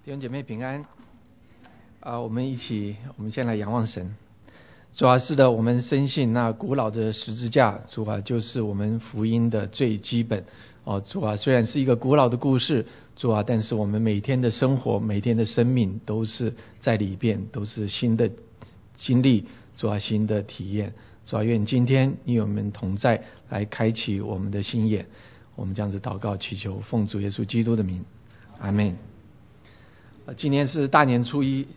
弟兄姐妹平安我们先来仰望神。主啊，是的，我们深信那古老的十字架，主啊，就是我们福音的最基本主啊，虽然是一个古老的故事，主啊，但是我们每天的生活，每天的生命都是在里边，都是新的经历，主啊，新的体验。主啊，愿今天你与我们同在，来开启我们的心眼。我们这样子祷告祈求，奉主耶稣基督的名，阿们。今天是大年初一，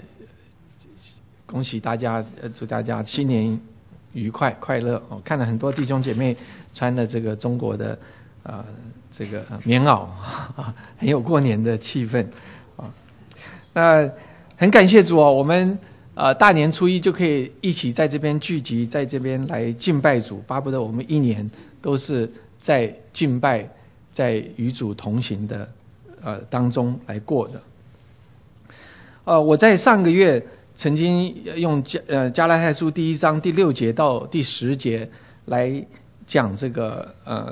恭喜大家，祝大家新年愉快快乐。看了很多弟兄姐妹穿的这个中国的这个棉袄很有过年的气氛那很感谢主我们大年初一就可以一起在这边聚集，在这边来敬拜主，巴不得我们一年都是在敬拜，在与主同行的当中来过的。我在上个月曾经用加拉太书第1章第6节到第10节来讲这个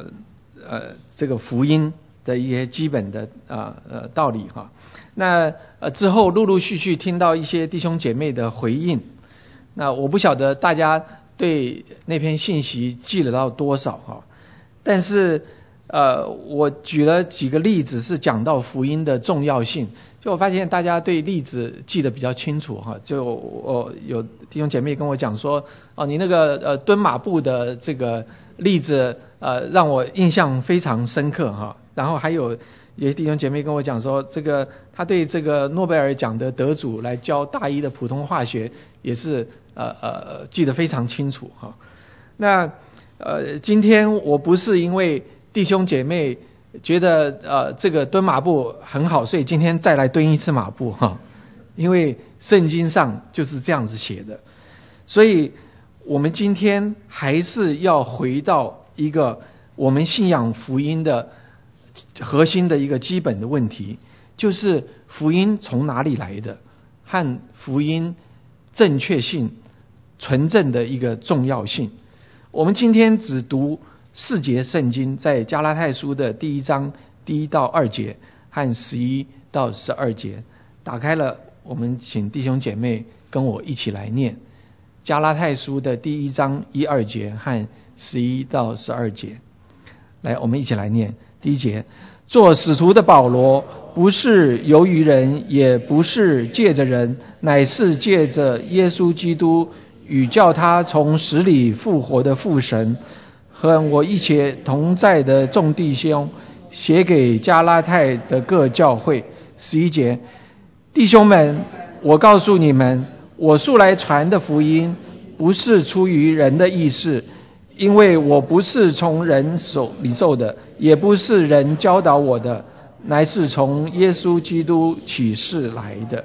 福音的一些基本的道理哈。那之后陆陆续续听到一些弟兄姐妹的回应，那我不晓得大家对那篇信息记了到多少哈，但是我举了几个例子是讲到福音的重要性，就我发现大家对例子记得比较清楚哈。就有弟兄姐妹跟我讲说，你那个蹲马步的这个例子让我印象非常深刻哈。然后还有些弟兄姐妹跟我讲说，这个他对这个诺贝尔奖的得主来教大一的普通化学也是记得非常清楚哈。那今天我不是因为弟兄姐妹觉得这个蹲马步很好，所以今天再来蹲一次马步哈，因为圣经上就是这样子写的。所以我们今天还是要回到一个我们信仰福音的核心的一个基本的问题，就是福音从哪里来的，和福音正确性纯正的一个重要性。我们今天只读4节圣经，在加拉太书的第1章第1到2节和11到12节。打开了，我们请弟兄姐妹跟我一起来念加拉太书的第1章1、2节和11到12节。来，我们一起来念。第1节，做使徒的保罗，不是由于人，也不是借着人，乃是借着耶稣基督与叫他从死里复活的父神，和我一起同在的众弟兄，写给加拉太的各教会。11节，弟兄们，我告诉你们，我素来传的福音，不是出于人的意思，因为我不是从人手里受的，也不是人教导我的，乃是从耶稣基督启示来的。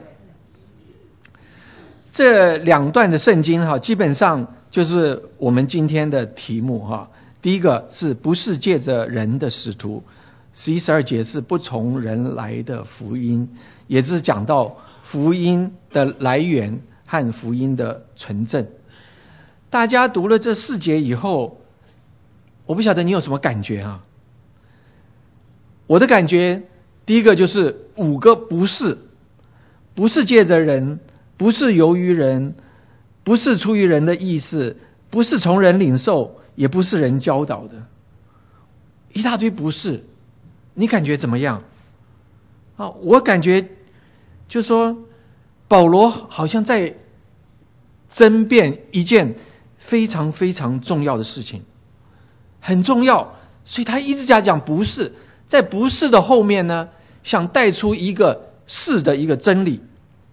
这2段的圣经基本上就是我们今天的题目第一个是不是借着人的使徒，11、12节是不从人来的福音，也是讲到福音的来源和福音的纯正。大家读了这4节以后，我不晓得你有什么感觉我的感觉第一个就是5个不是，不是借着人，不是由于人，不是出于人的意思，不是从人领受，也不是人教导的，一大堆不是。你感觉怎么样我感觉就是说保罗好像在争辩一件非常非常重要的事情，很重要，所以他一直在讲不是，在不是的后面呢，想带出一个是的一个真理。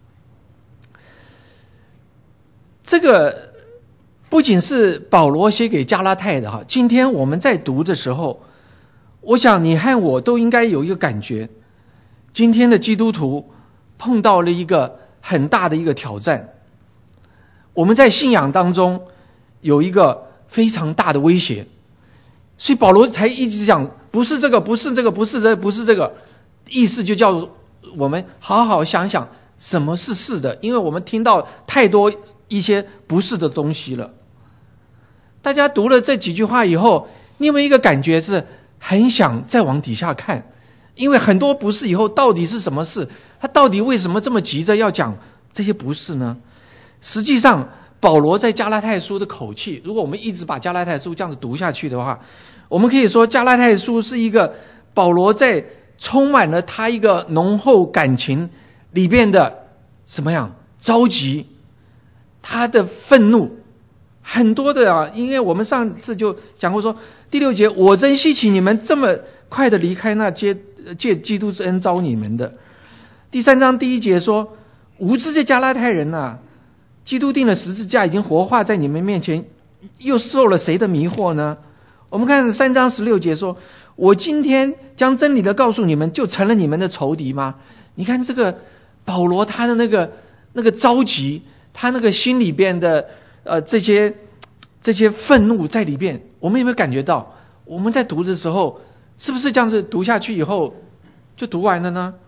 这个不仅是保罗写给加拉太的今天我们在读的时候，我想你和我都应该有一个感觉，今天的基督徒碰到了一个很大的一个挑战，我们在信仰当中有一个非常大的威胁，所以保罗才一直讲不是这个，不是这个，不是这个，不是这个，意思就叫我们好好想想什么是是的，因为我们听到太多一些不是的东西了。大家读了这几句话以后，你有没有一个感觉是很想再往底下看， 因为很多不是以后到底是什么事？他到底为什么这么急着要讲这些不是呢？实际上保罗在加拉太书的口气，如果我们一直把加拉太书这样子读下去的话，我们可以说加拉太书是一个保罗在充满了他一个浓厚感情里边的什么样着急，他的愤怒很多的因为我们上次就讲过说，第6节，我真稀奇你们这么快的离开那借基督之恩招你们的。第3章第1节说，无知的加拉太人基督钉了十字架，已经活化在你们面前，又受了谁的迷惑呢？我们看3章16节说，我今天将真理的告诉你们，就成了你们的仇敌吗？你看这个保罗他的那个着急，他那个心里边的这些愤怒在里边，我们有没有感觉到？我们在读的时候，是不是这样子读下去以后就读完了呢？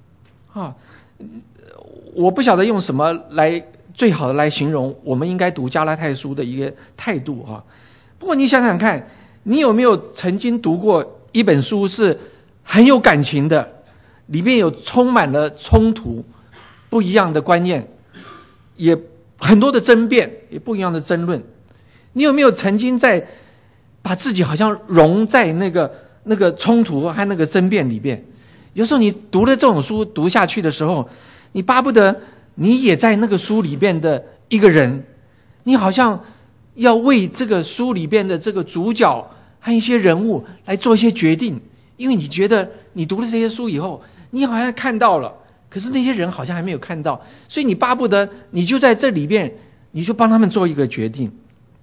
我不晓得用什么最好的来形容我们应该读加拉太书的一个态度不过你想想看，你有没有曾经读过一本书是很有感情的，里面有充满了冲突，不一样的观念，也很多的争辩，也不一样的争论。你有没有曾经在把自己好像融在那个冲突和那个争辩里边？有时候你读了这种书读下去的时候，你巴不得你也在那个书里边的一个人，你好像要为这个书里边的这个主角和一些人物来做一些决定，因为你觉得你读了这些书以后，你好像看到了，可是那些人好像还没有看到，所以你巴不得你就在这里边，你就帮他们做一个决定。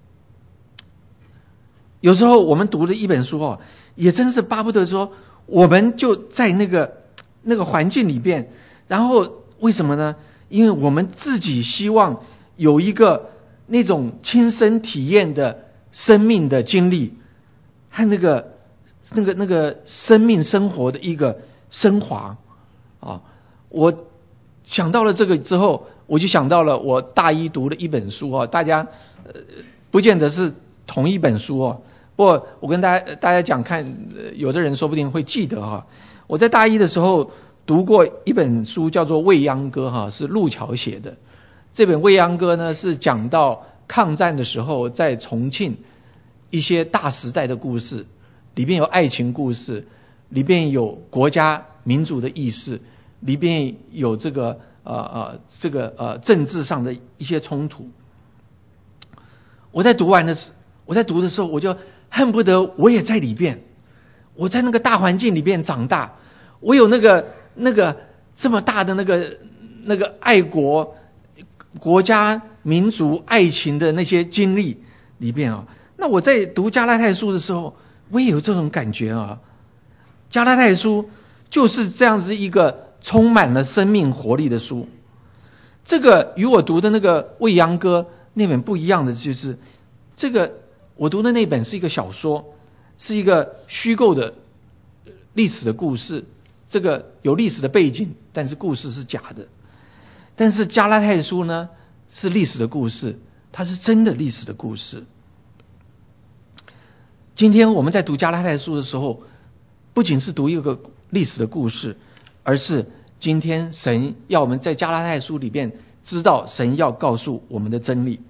有时候我们读的一本书也真是巴不得说我们就在那个环境里边，然后为什么呢？因为我们自己希望有一个那种亲身体验的生命的经历和那个生命生活的一个升华我想到了这个之后，我就想到了我大一读的一本书大家不见得是同一本书不过我跟大家讲看，有的人说不定会记得我在大一的时候读过一本书叫做《未央歌》是路桥写的。这本《未央歌》呢是讲到抗战的时候在重庆一些大时代的故事，里边有爱情故事，里边有国家民主的意识，里边有这个政治上的一些冲突。我在读的时候，我就恨不得我也在里边，我在那个大环境里边长大，我有那个这么大的那个爱国家民族爱情的那些经历里边那我在读加拉太书的时候，我也有这种感觉加拉太书就是这样子一个充满了生命活力的书。这个与我读的那个未央歌那本不一样的，就是这个我读的那本是一个小说，是一个虚构的历史的故事，这个有历史的背景，但是故事是假的。但是加拉太书呢是历史的故事，它是真的历史的故事。今天我们在读加拉太书的时候，不仅是读一个历史的故事，而是今天神要我们在加拉太书里边知道神要告诉我们的真理。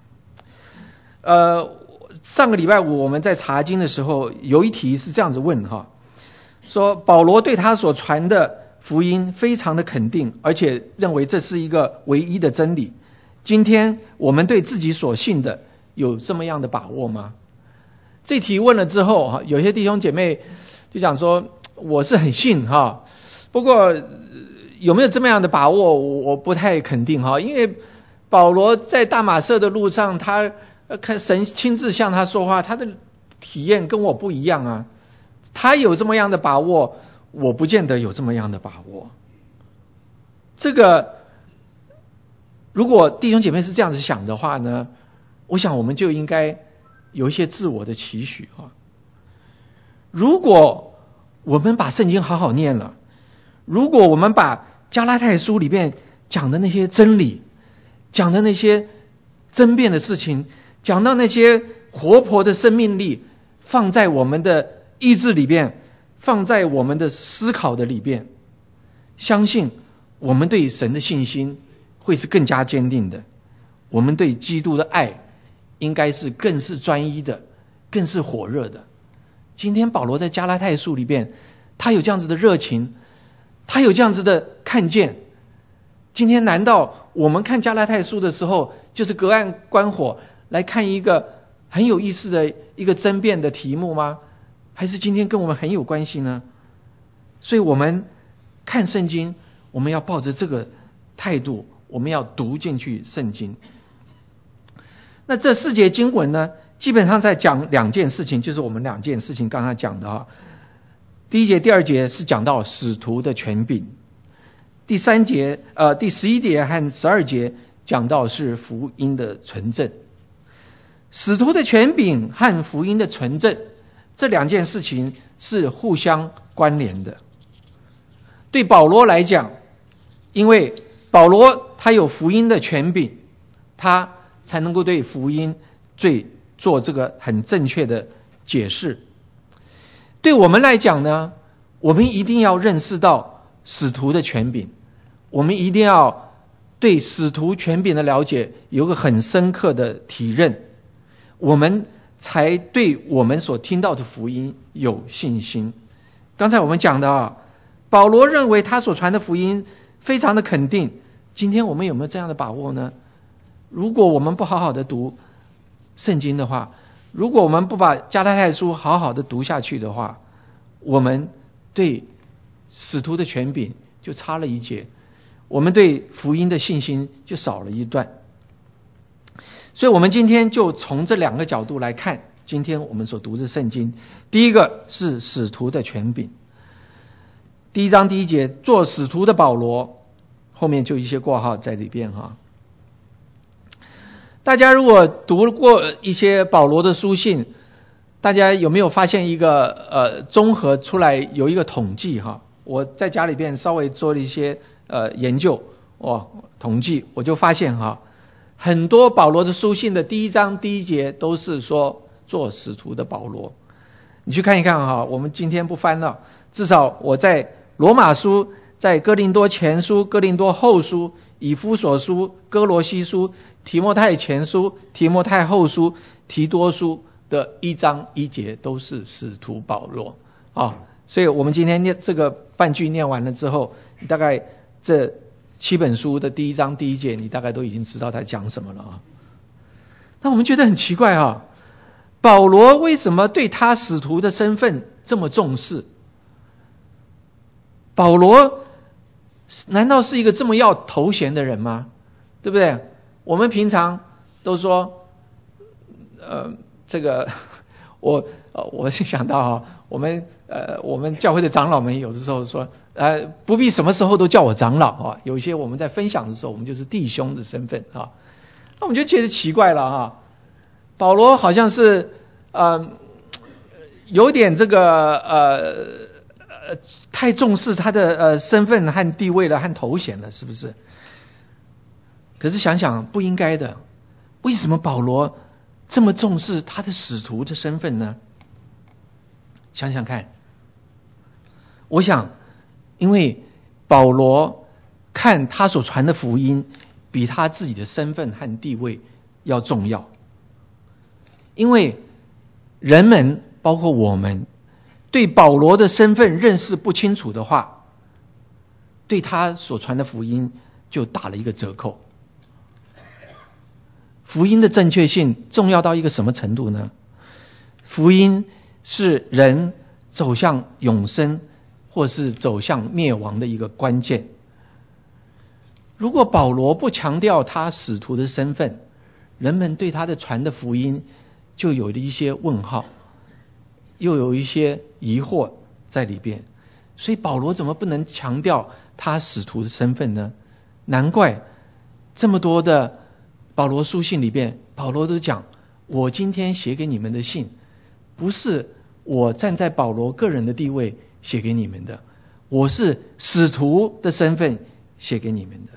上个礼拜五我们在查经的时候，有一题是这样子问说保罗对他所传的福音非常的肯定，而且认为这是一个唯一的真理。今天我们对自己所信的有这么样的把握吗？这题问了之后有些弟兄姐妹就讲说我是很信不过有没有这么样的把握我不太肯定因为保罗在大马色的路上，他看神亲自向他说话，他的体验跟我不一样他有这么样的把握，我不见得有这么样的把握。这个如果弟兄姐妹是这样子想的话呢，我想我们就应该有一些自我的期许如果我们把圣经好好念了，如果我们把加拉太书里面讲的那些真理，讲的那些争辩的事情，讲到那些活泼的生命力放在我们的意志里边， 放在我们的思考的里边，相信我们对神的信心会是更加坚定的，我们对基督的爱应该是更是专一的，更是火热的。今天保罗在加拉太书里边，他有这样子的热情，他有这样子的看见。今天难道我们看加拉太书的时候，就是隔岸观火来看一个很有意思的一个争辩的题目吗？还是今天跟我们很有关系呢？所以我们看圣经，我们要抱着这个态度，我们要读进去圣经。那这4节经文呢，基本上在讲2件事情，就是我们2件事情刚才讲的啊。第1节、第2节是讲到使徒的权柄，第11节和12节讲到是福音的纯正。使徒的权柄和福音的纯正，这2件事情是互相关联的。对保罗来讲，因为保罗他有福音的权柄，他才能够对福音做这个很正确的解释。对我们来讲呢，我们一定要认识到使徒的权柄，我们一定要对使徒权柄的了解有个很深刻的体认，我们才对我们所听到的福音有信心。刚才我们讲的啊，保罗认为他所传的福音非常的肯定，今天我们有没有这样的把握呢？如果我们不好好的读圣经的话，如果我们不把加拉太书好好的读下去的话，我们对使徒的权柄就差了一截，我们对福音的信心就少了一段。所以我们今天就从这2个角度来看今天我们所读的圣经。第一个是使徒的权柄，第1章第1节，做使徒的保罗，后面就一些括号在里边哈。大家如果读过一些保罗的书信，大家有没有发现一个综合出来有一个统计哈？我在家里边稍微做了一些研究统计，我就发现哈，很多保罗的书信的第1章第1节都是说做使徒的保罗。你去看一看哈，我们今天不翻了，至少我在罗马书、在哥林多前书、哥林多后书、以弗所书、哥罗西书、提摩太前书、提摩太后书、提多书的1章1节都是使徒保罗啊。所以我们今天念这个半句念完了之后，你大概这7本书的第1章第1节，你大概都已经知道他讲什么了啊。那我们觉得很奇怪啊，保罗为什么对他使徒的身份这么重视？保罗难道是一个这么要头衔的人吗？对不对？我们平常都说这个我想到啊，我们教会的长老们有的时候说不必什么时候都叫我长老啊，有一些我们在分享的时候我们就是弟兄的身份啊。那我们就觉得奇怪了啊，保罗好像是有点这个太重视他的身份和地位了和头衔了，是不是？可是想想不应该的，为什么保罗这么重视他的使徒的身份呢？想想看，我想因为保罗看他所传的福音比他自己的身份和地位要重要。因为人们包括我们对保罗的身份认识不清楚的话，对他所传的福音就打了一个折扣。福音的正确性重要到一个什么程度呢？福音是人走向永生或是走向灭亡的一个关键。如果保罗不强调他使徒的身份，人们对他的传的福音就有了一些问号，又有一些疑惑在里边。所以保罗怎么不能强调他使徒的身份呢？难怪这么多的保罗书信里边，保罗都讲，我今天写给你们的信不是我站在保罗个人的地位写给你们的，我是使徒的身份写给你们的。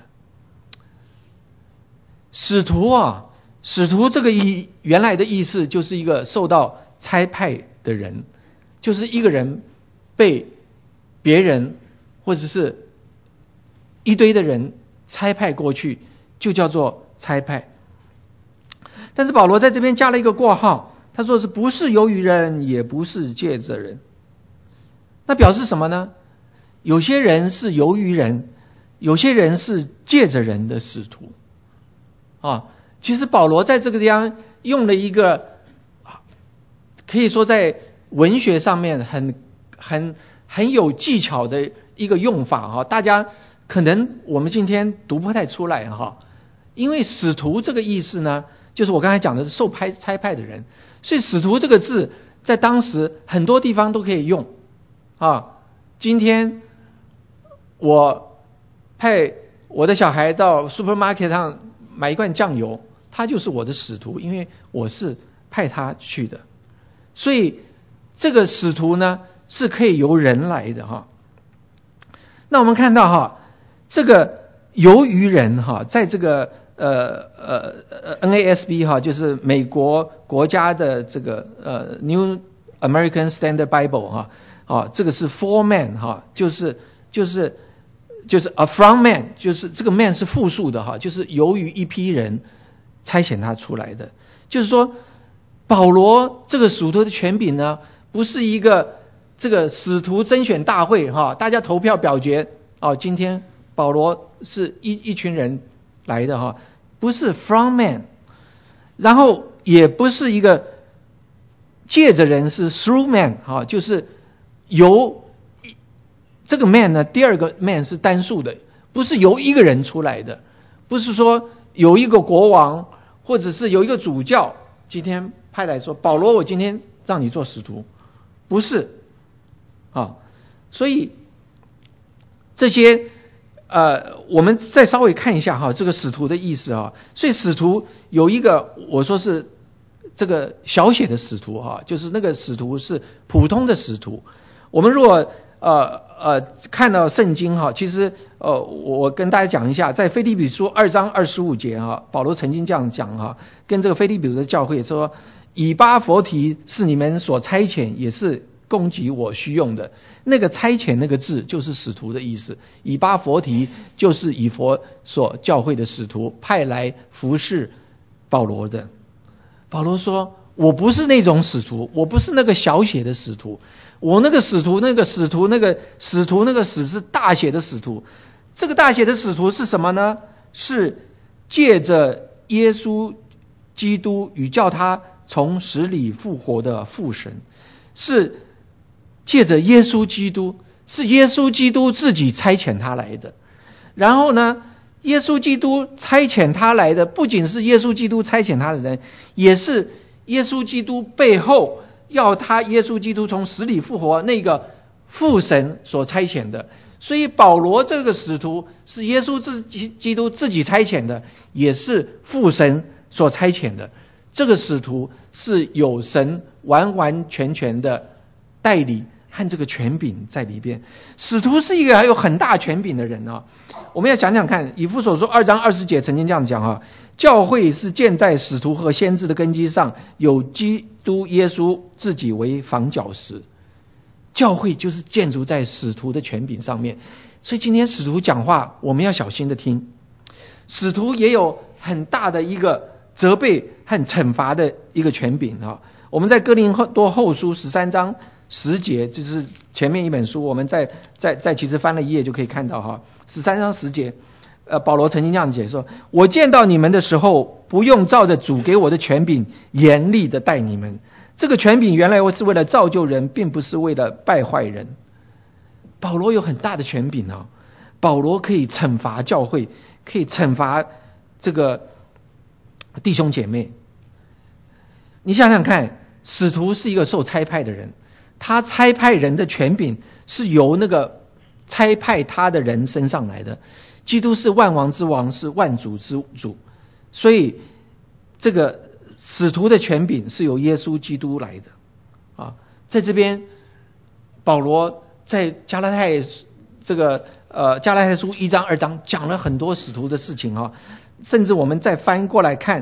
使徒啊，使徒这个原来的意思就是一个受到差派的人，就是一个人被别人或者是一堆的人差派过去，就叫做差派。但是保罗在这边加了一个括号，他说是不是由于人，也不是借着人。那表示什么呢？有些人是由于人，有些人是借着人的使徒啊。其实保罗在这个地方用了一个可以说在文学上面很有技巧的一个用法哈，大家可能我们今天读不太出来哈，因为使徒这个意思呢，就是我刚才讲的受差派的人，所以使徒这个字在当时很多地方都可以用啊。今天我派我的小孩到 supermarket 上买一罐酱油，他就是我的使徒，因为我是派他去的。所以这个使徒呢是可以由人来的哈。那我们看到哈，这个由于人哈，在这个NASB 哈，就是美国国家的这个New American Standard Bible 哈，这个是 for man 哈，就是 a from man， 就是这个 man 是复数的哈，就是由于一批人差遣他出来的。就是说保罗这个使徒的权柄呢，不是一个这个使徒甄选大会哈，大家投票表决今天保罗是一群人来的哈，不是 from man， 然后也不是一个借着人，是 through man 哈，就是由这个 man 呢，第二个 man 是单数的，不是由一个人出来的，不是说有一个国王或者是有一个主教今天派来说保罗我今天让你做使徒，不是所以这些我们再稍微看一下哈，这个使徒的意思啊。所以使徒有一个我说是这个小写的使徒哈，就是那个使徒是普通的使徒。我们如果看到圣经哈，其实我跟大家讲一下，在腓立比书2章25节哈，保罗曾经这样讲哈，跟这个腓立比的教会说，以巴弗提是你们所差遣，也是供给我需用的。那个差遣那个字就是使徒的意思，以巴弗提就是以弗所教会的使徒，派来服侍保罗的。保罗说我不是那种使徒，我不是那个小写的使徒，我那个使徒那个使是大写的使徒。这个大写的使徒是什么呢？是借着耶稣基督与叫他从死里复活的父神，是借着耶稣基督，是耶稣基督自己差遣他来的。然后呢，耶稣基督差遣他来的，不仅是耶稣基督差遣他的人，也是耶稣基督背后要他耶稣基督从死里复活那个父神所差遣的。所以保罗这个使徒是耶稣基督自己差遣的，也是父神所差遣的。这个使徒是有神完完全全的代理和这个权柄在里边。使徒是一个还有很大权柄的人啊。我们要想想看，以弗所书2章20节曾经这样讲啊，教会是建在使徒和先知的根基上，有基督耶稣自己为房角石。教会就是建筑在使徒的权柄上面。所以今天使徒讲话我们要小心的听，使徒也有很大的一个责备和惩罚的一个权柄啊。我们在哥林多后书13章10节，就是前面一本书，我们在其实翻了一页就可以看到哈，13章10节，保罗曾经这样解说：我见到你们的时候，不用照着主给我的权柄严厉的待你们。这个权柄原来是为了造就人，并不是为了败坏人。保罗有很大的权柄啊，保罗可以惩罚教会，可以惩罚这个弟兄姐妹。你想想看，使徒是一个受差派的人，他差派人的权柄是由那个差派他的人身上来的。基督是万王之王，是万主之主，所以这个使徒的权柄是由耶稣基督来的啊。在这边保罗在加拉太书1章2章讲了很多使徒的事情啊，甚至我们再翻过来看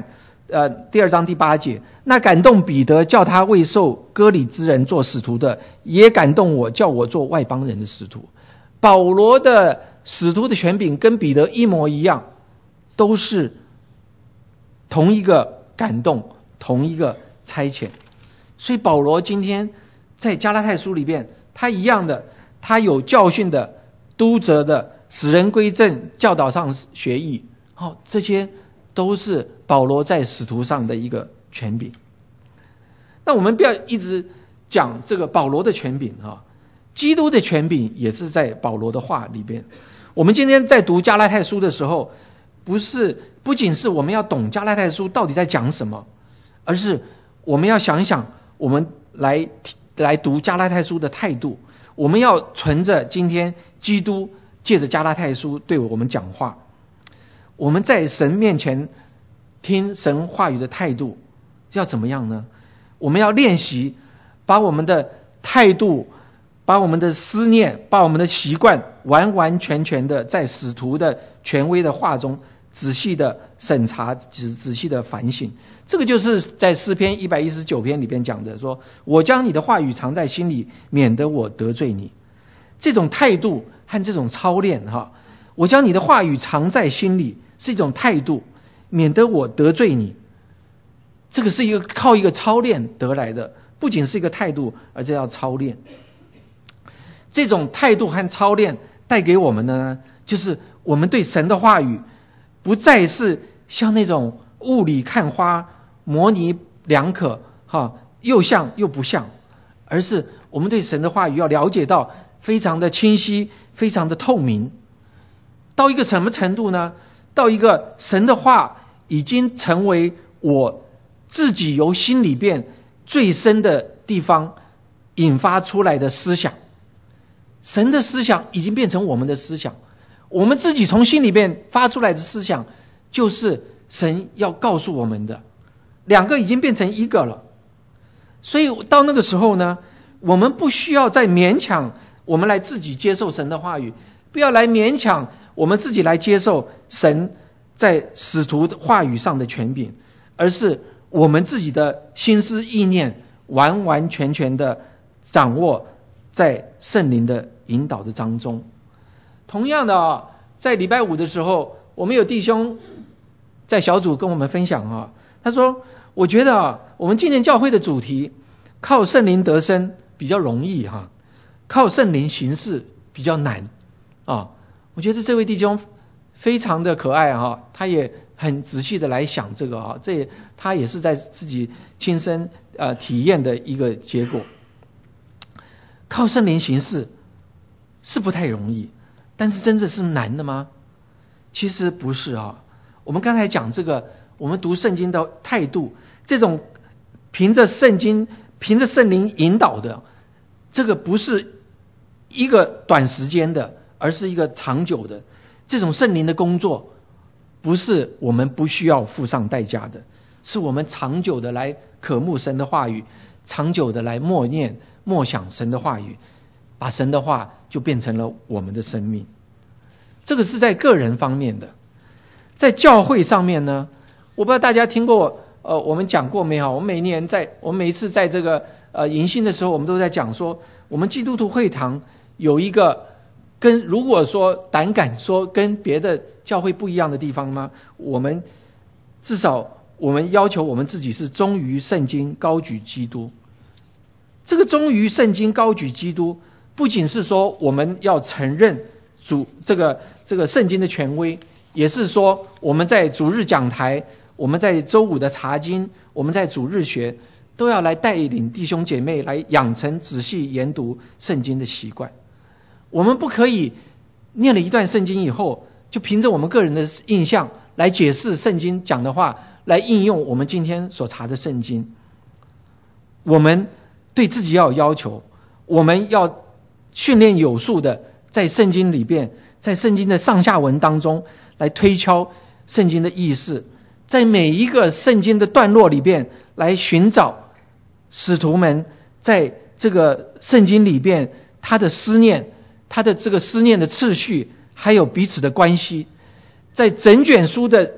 第2章第8节，那感动彼得叫他为受割礼之人做使徒的，也感动我，叫我做外邦人的使徒。保罗的使徒的权柄跟彼得一模一样，都是同一个感动，同一个差遣。所以保罗今天在加拉太书里边，他一样的，他有教训的、督责的、使人归正、教导上学义，这些都是保罗在使徒上的一个权柄。那我们不要一直讲这个保罗的权柄，基督的权柄也是在保罗的话里边。我们今天在读加拉太书的时候，不仅是我们要懂加拉太书到底在讲什么，而是我们要想一想，我们来读加拉太书的态度。我们要存着今天基督借着加拉太书对我们讲话，我们在神面前听神话语的态度要怎么样呢？我们要练习把我们的态度、把我们的思念、把我们的习惯完完全全的在使徒的权威的话中仔细的审查、仔细的反省。这个就是在诗篇119篇里边讲的，说我将你的话语藏在心里，免得我得罪你。这种态度和这种操练，我将你的话语藏在心里是一种态度，免得我得罪你。这个是靠一个操练得来的，不仅是一个态度，而且要操练。这种态度和操练带给我们的呢，就是我们对神的话语不再是像那种雾里看花、模棱两可，又像又不像，而是我们对神的话语要了解到非常的清晰，非常的透明。到一个什么程度呢？到一个神的话已经成为我自己由心里边最深的地方引发出来的思想。神的思想已经变成我们的思想，我们自己从心里边发出来的思想就是神要告诉我们的，两个已经变成一个了。所以到那个时候呢，我们不需要再勉强我们来自己接受神的话语，不要来勉强我们自己来接受神在使徒的话语上的权柄，而是我们自己的心思意念完完全全的掌握在圣灵的引导的当中。同样的，在礼拜5的时候，我们有弟兄在小组跟我们分享，他说我觉得我们纪念教会的主题靠圣灵得生比较容易，靠圣灵行事比较难。我觉得这位弟兄非常的可爱，他也很仔细的来想这个，他也是在自己亲身体验的一个结果。靠圣灵行事是不太容易，但是真的是难的吗？其实不是。我们刚才讲这个，我们读圣经的态度，这种凭着圣经、凭着圣灵引导的，这个不是一个短时间的，而是一个长久的。这种圣灵的工作不是我们不需要付上代价的，是我们长久的来渴慕神的话语，长久的来默念默想神的话语，把神的话就变成了我们的生命。这个是在个人方面的。在教会上面呢，我不知道大家听过我们讲过没有？我们每一次在这个迎新的时候，我们都在讲说，我们基督徒会堂有一个如果说胆敢说跟别的教会不一样的地方吗？我们至少我们要求我们自己是忠于圣经，高举基督。这个忠于圣经，高举基督，不仅是说我们要承认这个圣经的权威，也是说我们在主日讲台，我们在周五的查经，我们在主日学，都要来带领弟兄姐妹来养成仔细研读圣经的习惯。我们不可以念了一段圣经以后，就凭着我们个人的印象来解释圣经讲的话，来应用我们今天所查的圣经。我们对自己要有要求，我们要训练有素的在圣经里边，在圣经的上下文当中来推敲圣经的意思，在每一个圣经的段落里边来寻找使徒们在这个圣经里边他的思念，他的这个思念的次序，还有彼此的关系。在整卷书的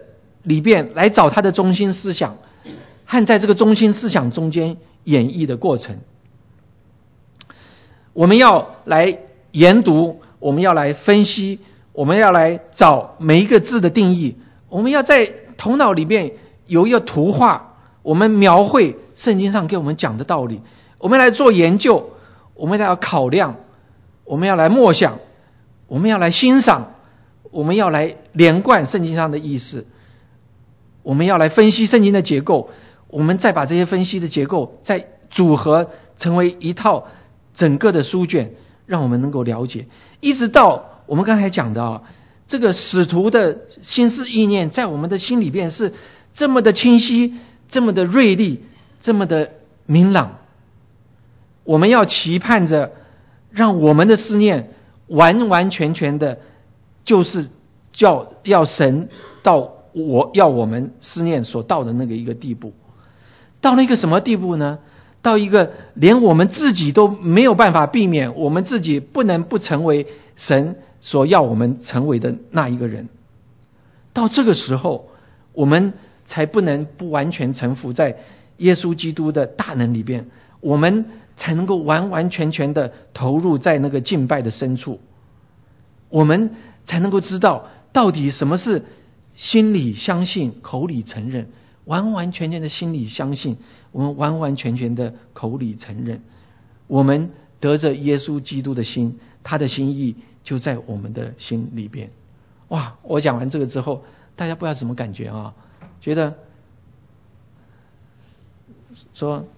里边来找他的中心思想，和在这个中心思想中间演绎的过程。我们要来研读，我们要来分析，我们要来找每一个字的定义，我们要在头脑里面有一个图画，我们描绘圣经上给我们讲的道理，我们来做研究，我们要考量，我们要来默想，我们要来欣赏，我们要来连贯圣经上的意思，我们要来分析圣经的结构，我们再把这些分析的结构再组合成为一套整个的书卷，让我们能够了解，一直到我们刚才讲的这个使徒的心思意念在我们的心里边是这么的清晰，这么的锐利，这么的明朗。我们要期盼着让我们的思念完完全全的就是要神到要我们思念所到的那个一个地步。到了一个什么地步呢？到一个连我们自己都没有办法避免，我们自己不能不成为神所要我们成为的那一个人。到这个时候，我们才不能不完全臣服在耶稣基督的大能里边，我们才能够完完全全的投入在那个敬拜的深处，我们才能够知道到底什么是心里相信口里承认，完完全全的心里相信，我们完完全全的口里承认，我们得着耶稣基督的心，他的心意就在我们的心里边。哇，我讲完这个之后，大家不知道什么感觉啊？觉得说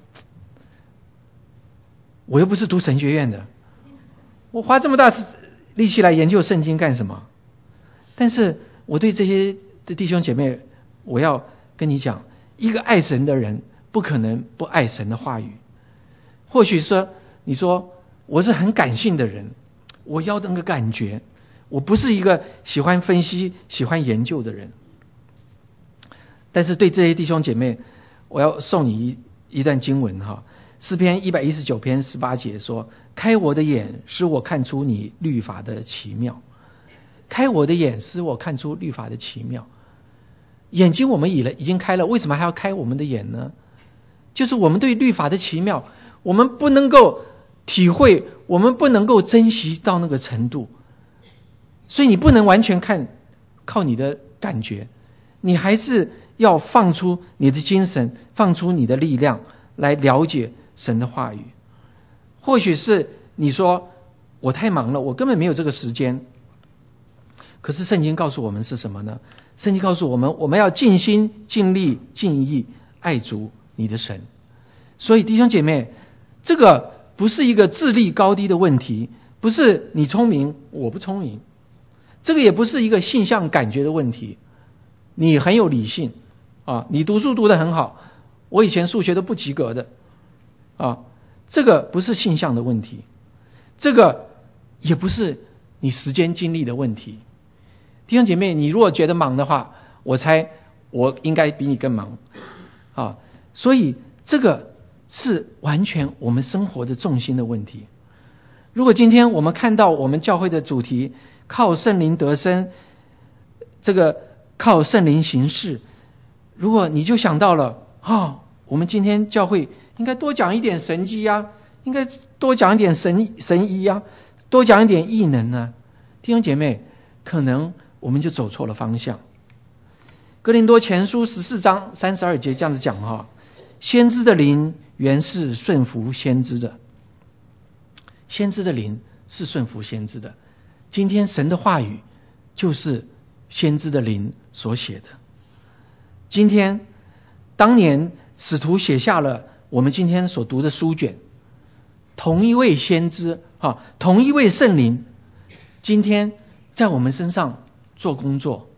我又不是读神学院的，我花这么大力气来研究圣经干什么？但是我对这些的弟兄姐妹，我要跟你讲，一个爱神的人不可能不爱神的话语。或许说你说我是很感性的人，我要那个感觉，我不是一个喜欢分析喜欢研究的人。但是对这些弟兄姐妹，我要送你一段经文诗篇119篇18节说，开我的眼使我看出你律法的奇妙。开我的眼使我看出律法的奇妙。眼睛我们已经开了，为什么还要开我们的眼呢？就是我们对律法的奇妙，我们不能够体会，我们不能够珍惜到那个程度。所以你不能完全靠你的感觉，你还是要放出你的精神，放出你的力量来了解神的话语。或许是你说我太忙了，我根本没有这个时间。可是圣经告诉我们是什么呢？圣经告诉我们，我们要尽心尽力尽意爱主你的神。所以弟兄姐妹，这个不是一个智力高低的问题，不是你聪明我不聪明，这个也不是一个性向感觉的问题。你很有理性你读书读得很好，我以前数学都不及格的这个不是性向的问题，这个也不是你时间精力的问题。弟兄姐妹，你如果觉得忙的话，我猜我应该比你更忙所以这个是完全我们生活的重心的问题。如果今天我们看到我们教会的主题靠圣灵得生，这个靠圣灵行事，如果你就想到了我们今天教会应该多讲一点神迹应该多讲一点神医多讲一点异能弟兄姐妹，可能我们就走错了方向。哥林多前书14章32节这样子讲先知的灵原是顺服先知的。先知的灵是顺服先知的。今天神的话语就是先知的灵所写的。今天当年使徒写下了我们今天所读的书卷，同一位先知同一位圣灵今天在我们身上做工作，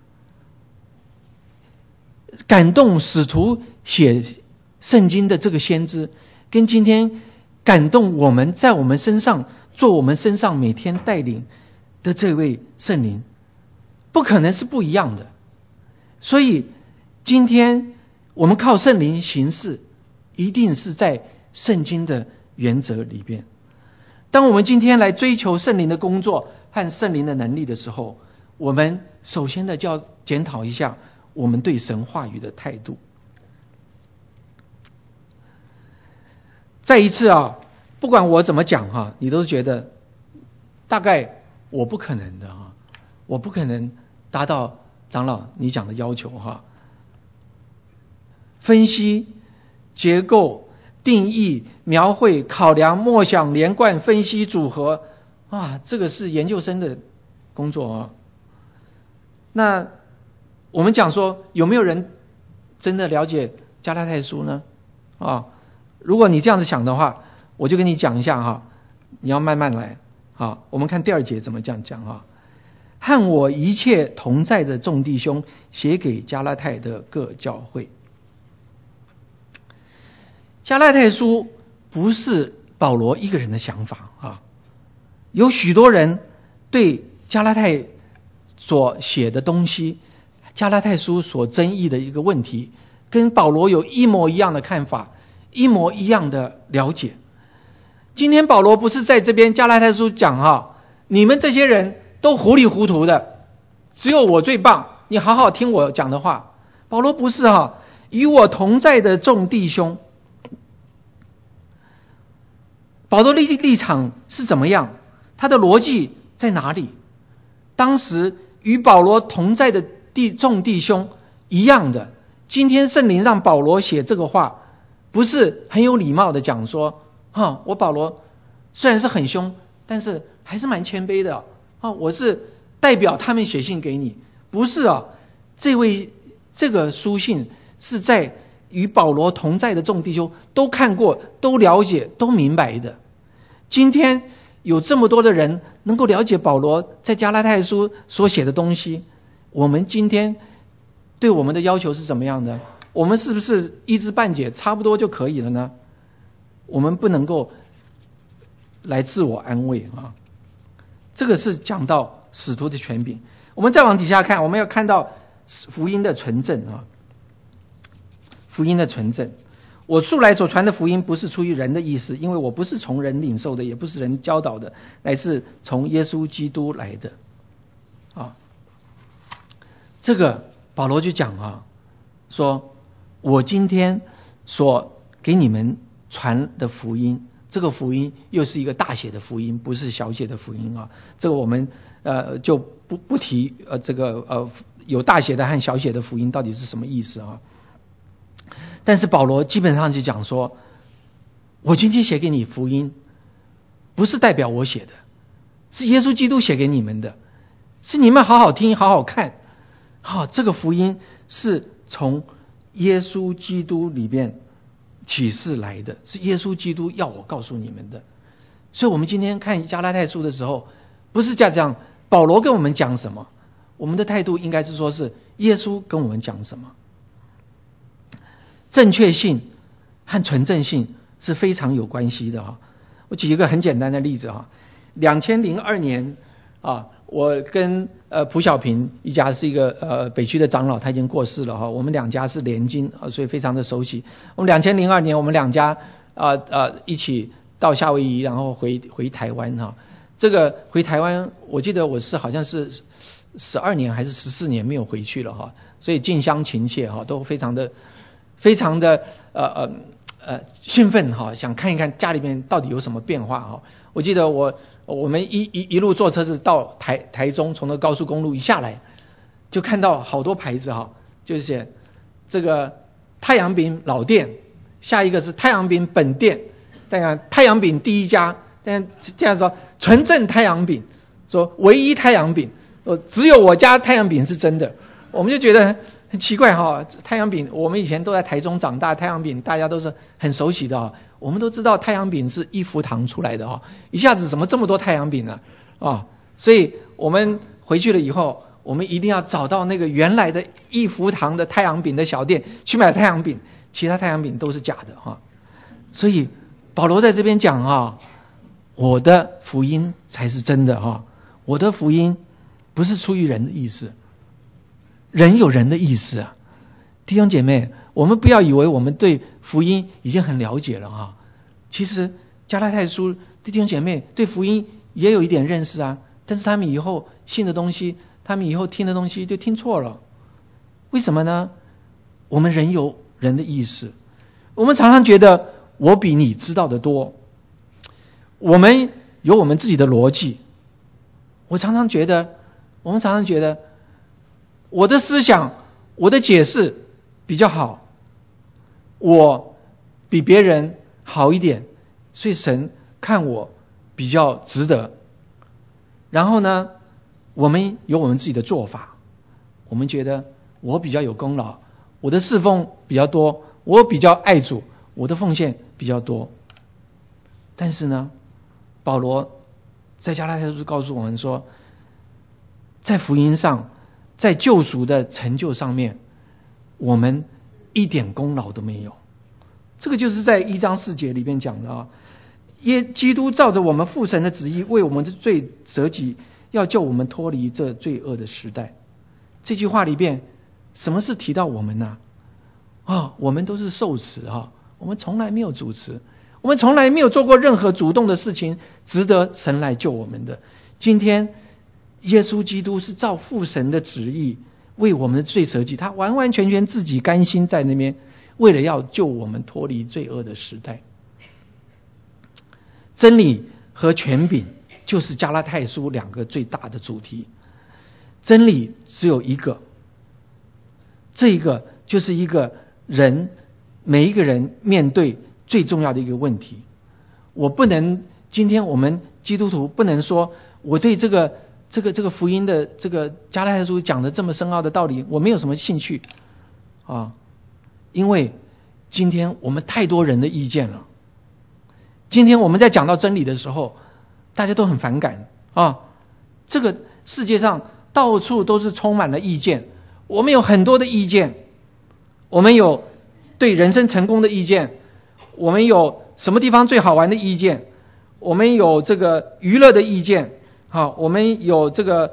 感动使徒写圣经的这个先知，跟今天感动我们在我们身上做我们身上每天带领的这位圣灵，不可能是不一样的。所以今天我们靠圣灵行事，一定是在圣经的原则里边。当我们今天来追求圣灵的工作和圣灵的能力的时候，我们首先的就要检讨一下我们对神话语的态度。再一次啊，不管我怎么讲哈，你都觉得大概我不可能的哈，我不可能达到长老你讲的要求哈。分析、结构、定义、描绘、考量、默想、连贯、分析、组合啊，这个是研究生的工作啊。那我们讲说，有没有人真的了解加拉太书呢？啊，如果你这样子想的话，我就跟你讲一下哈，你要慢慢来。好，我们看第2节怎么这样讲哈。和我一切同在的众弟兄，写给加拉太的各教会。加拉太书不是保罗一个人的想法啊，有许多人对加拉太所写的东西，加拉太书所争议的一个问题，跟保罗有一模一样的看法，一模一样的了解。今天保罗不是在这边加拉太书讲哈，你们这些人都糊里糊涂的，只有我最棒，你好好听我讲的话。保罗不是哈，与我同在的众弟兄。保罗的立场是怎么样？他的逻辑在哪里？当时与保罗同在的众弟兄一样的，今天圣灵让保罗写这个话，不是很有礼貌的讲说，我保罗虽然是很凶，但是还是蛮谦卑的我是代表他们写信给你，不是这个书信是在与保罗同在的众弟兄都看过、都了解、都明白的。今天有这么多的人能够了解保罗在加拉太书所写的东西，我们今天对我们的要求是怎么样的？我们是不是一知半解差不多就可以了呢？我们不能够来自我安慰啊。这个是讲到使徒的权柄。我们再往底下看，我们要看到福音的纯正啊。福音的纯正，我素来所传的福音不是出于人的意思，因为我不是从人领受的，也不是人教导的，乃是从耶稣基督来的这个保罗就讲说我今天所给你们传的福音，这个福音又是一个大写的福音，不是小写的福音这个我们就不提有大写的和小写的福音到底是什么意思但是保罗基本上就讲说，我今天写给你福音，不是代表我写的，是耶稣基督写给你们的，是你们好好听、好好看。这个福音是从耶稣基督里面启示来的，是耶稣基督要我告诉你们的。所以我们今天看加拉太书的时候，不是这样保罗跟我们讲什么，我们的态度应该是说是耶稣跟我们讲什么。正确性和纯正性是非常有关系的我举一个很简单的例子2002年我跟蒲小平一家是一个北区的长老，他已经过世了我们两家是连经所以非常的熟悉。我们2002年我们两家一起到夏威夷，然后回台湾这个回台湾，我记得我是好像是12年还是14年没有回去了所以近乡情怯都非常的兴奋想看一看家里面到底有什么变化我记得我们一路坐车子到台中，从那高速公路一下来，就看到好多牌子就是写这个太阳饼老店，下一个是太阳饼本店，太阳饼第一家，但这样说纯正太阳饼，说唯一太阳饼，只有我家太阳饼是真的。我们就觉得很奇怪太阳饼我们以前都在台中长大，太阳饼大家都是很熟悉的我们都知道太阳饼是一福堂出来的一下子怎么这么多太阳饼呢所以我们回去了以后，我们一定要找到那个原来的一福堂的太阳饼的小店去买太阳饼，其他太阳饼都是假的所以保罗在这边讲我的福音才是真的我的福音不是出于人的意思，人有人的意思弟兄姐妹，我们不要以为我们对福音已经很了解了其实加拉太书弟兄姐妹对福音也有一点认识但是他们以后信的东西，他们以后听的东西就听错了。 为什么呢？我们人有人的意识，我们常常觉得我比你知道的多，我们有我们自己的逻辑。我们常常觉得我的思想，我的解释比较好，我比别人好一点，所以神看我比较值得。然后呢，我们有我们自己的做法，我们觉得我比较有功劳，我的侍奉比较多，我比较爱主，我的奉献比较多。但是呢，保罗在加拉太书告诉我们说，在福音上，在救赎的成就上面，我们一点功劳都没有。这个就是在1章4节里面讲的基督照着我们父神的旨意，为我们的罪舍己，要救我们脱离这罪恶的时代。这句话里边，什么是提到我们呢？我们都是受持我们从来没有主持，我们从来没有做过任何主动的事情，值得神来救我们的。今天，耶稣基督是照父神的旨意，为我们的罪舍己，他完完全全自己甘心在那边，为了要救我们脱离罪恶的时代。真理和权柄就是加拉太书2个最大的主题。真理只有一个，这个就是一个人，每一个人面对最重要的一个问题。今天我们基督徒不能说我对这个福音的这个加拉太书讲的这么深奥的道理我没有什么兴趣因为今天我们太多人的意见了。今天我们在讲到真理的时候，大家都很反感这个世界上到处都是充满了意见，我们有很多的意见，我们有对人生成功的意见，我们有什么地方最好玩的意见，我们有这个娱乐的意见我们有这个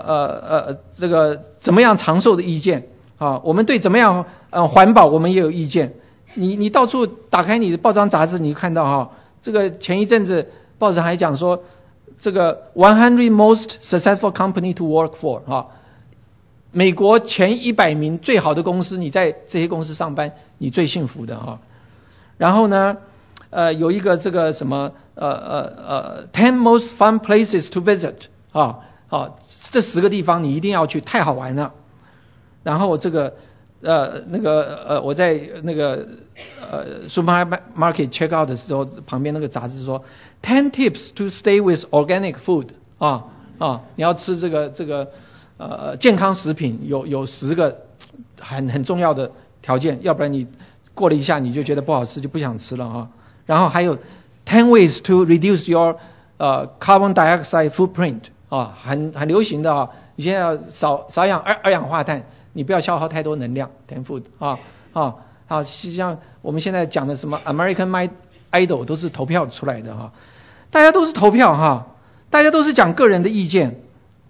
怎么样长寿的意见我们对怎么样环保我们也有意见。你到处打开你的报章杂志，你看到这个前一阵子报纸还讲说，这个100 most successful company to work for 美国前100名最好的公司，你在这些公司上班，你最幸福的然后呢，有一个这个什么10 most fun places to visit 这10个地方你一定要去，太好玩了。然后这个我在那个supermarket check out 的时候，旁边那个杂志说 10 tips to stay with organic food 你要吃这个健康食品，有10个很重要的条件，要不然你过了一下你就觉得不好吃，就不想吃了然后还有10 ways to reduce your carbon dioxide footprint 很流行的你现在要少氧二氧化碳，你不要消耗太多能量 10 food 像我们现在讲的什么 American Idol 都是投票出来的大家都是投票大家都是讲个人的意见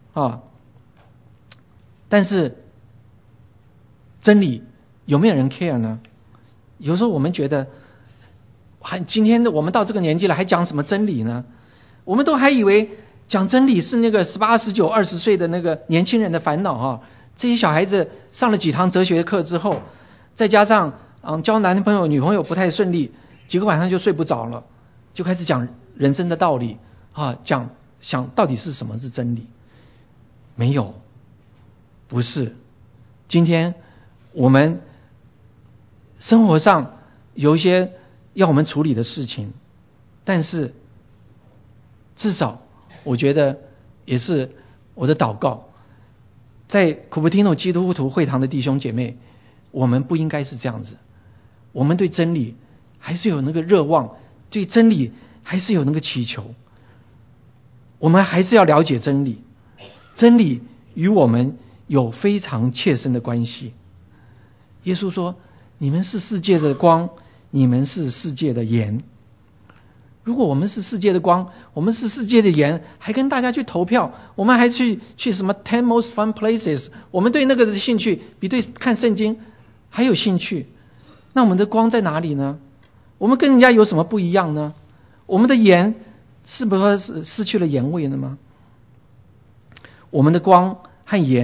但是真理有没有人 care 呢？有时候我们觉得今天我们到这个年纪了还讲什么真理呢？我们都还以为讲真理是那个18、19、20岁的那个年轻人的烦恼这些小孩子上了几堂哲学课之后，再加上交男朋友女朋友不太顺利，几个晚上就睡不着了，就开始讲人生的道理想到底是什么是真理。没有，不是。今天我们生活上有一些要我们处理的事情，但是至少我觉得也是我的祷告，在古普提诺基督徒会堂的弟兄姐妹，我们不应该是这样子。我们对真理还是有那个热望，对真理还是有那个祈求，我们还是要了解真理。真理与我们有非常切身的关系。耶稣说，你们是世界的光，你们是世界的盐。如果我们是世界的光，我们是世界的盐，还跟大家去投票，我们还去什么10 most fun places， 我们对那个的兴趣比对看圣经还有兴趣，那我们的光在哪里呢？我们跟人家有什么不一样呢？我们的盐是不是失去了盐味了吗？我们的光和盐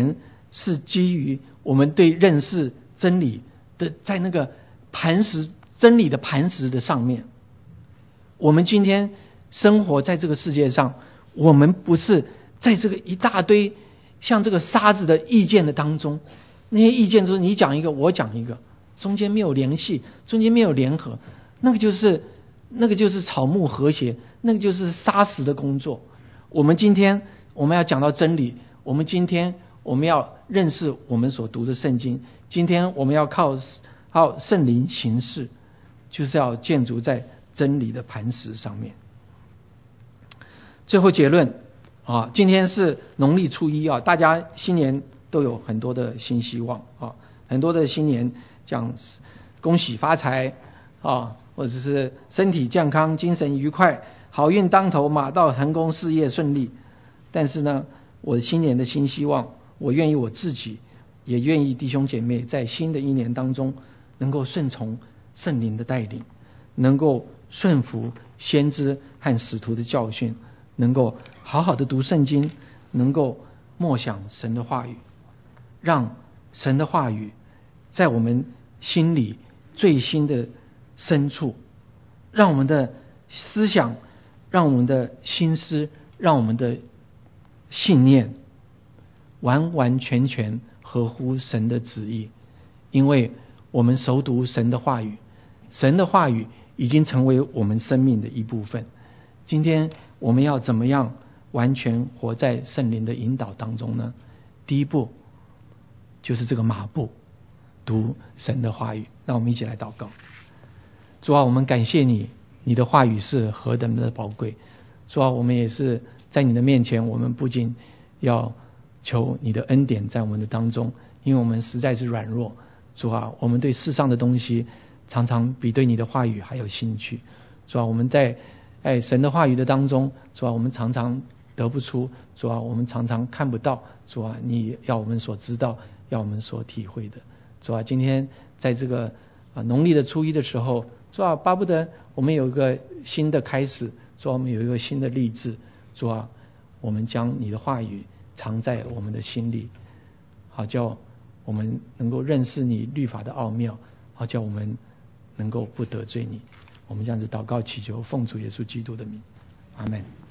是基于我们对认识真理的，在那个真理的磐石的上面。我们今天生活在这个世界上，我们不是在这个一大堆像这个沙子的意见的当中，那些意见就是你讲一个我讲一个，中间没有联系，中间没有联合，那个就是草木和谐，那个就是杀死的工作。我们今天我们要讲到真理，我们今天我们要认识我们所读的圣经，今天我们要靠圣灵行事，就是要建筑在真理的磐石上面。最后结论啊，今天是农历初一啊，大家新年都有很多的新希望啊，很多的新年讲恭喜发财啊，或者是身体健康、精神愉快、好运当头、马到成功、事业顺利。但是呢，我新年的新希望，我愿意我自己，也愿意弟兄姐妹在新的一年当中，能够顺从圣灵的带领，能够顺服先知和使徒的教训，能够好好的读圣经，能够默想神的话语，让神的话语在我们心里最新的深处，让我们的思想，让我们的心思，让我们的信念完完全全合乎神的旨意。因为我们熟读神的话语，神的话语已经成为我们生命的一部分。今天我们要怎么样完全活在圣灵的引导当中呢？第一步就是这个马步，读神的话语。让我们一起来祷告。主啊，我们感谢你，你的话语是何等的宝贵。主啊，我们也是在你的面前，我们不仅要求你的恩典在我们的当中，因为我们实在是软弱。主啊，我们对世上的东西常常比对你的话语还有兴趣。主啊，我们在神的话语的当中，主啊，我们常常得不出，主啊，我们常常看不到，主啊，你要我们所知道，要我们所体会的。主啊，今天在这个农历的初一的时候，主啊，巴不得我们有一个新的开始，主啊，我们有一个新的立志。主啊，我们将你的话语藏在我们的心里，好叫我们能够认识你律法的奥妙，好叫我们能够不得罪你。我们这样子祷告祈求，奉主耶稣基督的名，阿们。